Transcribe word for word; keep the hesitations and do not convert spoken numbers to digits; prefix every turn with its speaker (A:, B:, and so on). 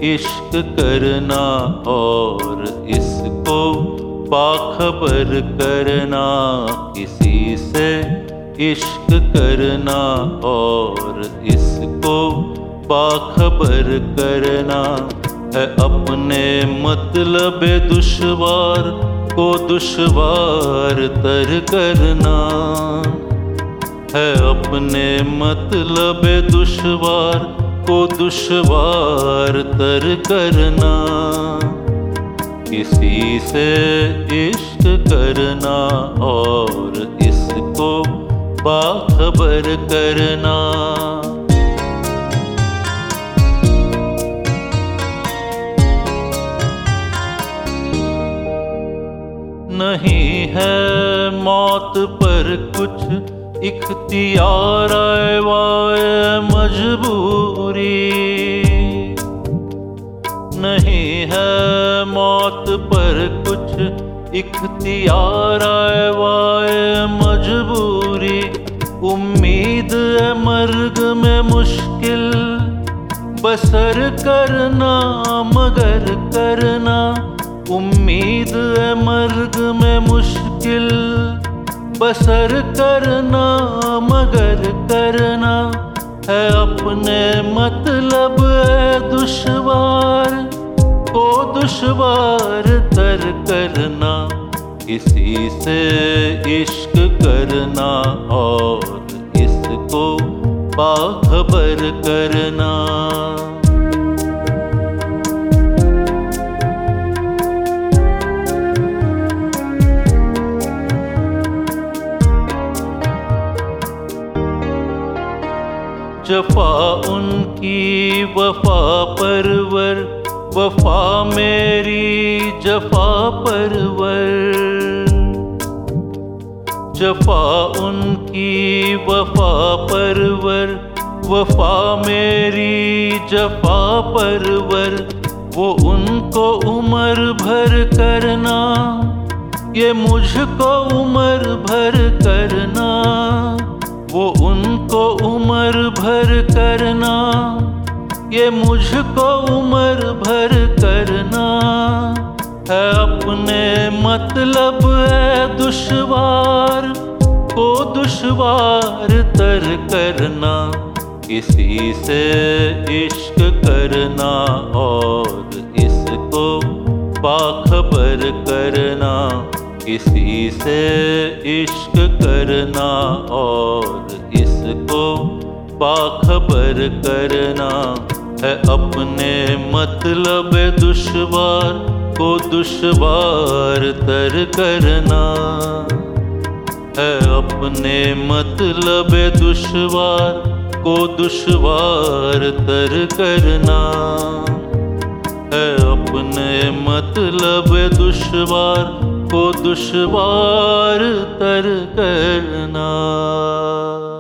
A: इश्क करना और इसको बाखबर करना, किसी से इश्क करना और इसको बाखबर करना है अपने मतलब दुश्वार को दुश्वार तर करना, है अपने मतलब दुश्वार को दुश्वार तर करना, किसी से इश्क करना और इसको बाखबर करना। नहीं है मौत पर कुछ इख्तियार वाए मजबूरी, नहीं है मौत पर कुछ इख्तियार वाए मजबूरी, उम्मीद है मर्ग में मुश्किल बसर करना मगर करना, उम्मीद है मर्ग में मुश्किल बसर करना मगर करना, है अपने मतलब है दुश्वार को दुश्वार तर करना, किसी से इश्क करना और इसको बाखबर करना। जफा उनकी वफा परवर, वफा मेरी जफा परवर, जफा उनकी वफा परवर, वफा मेरी जफा परवर, वो उनको उम्र भर करना, ये मुझको उम्र भर करना, वो उनको उम्र भर करना, ये मुझको उम्र भर करना, है अपने मतलब है दुश्वार को दुश्वार तर करना, किसी से इश्क करना और इसको बाखबर करना, किसी से इश्क करना और इसको बाखबर करना, है अपने मतलब दुश्वार को दुश्वार तर करना, है अपने मतलब दुश्वार को दुश्वार तर करना, है अपने मतलब दुश्वार को दुश्वार तर करना।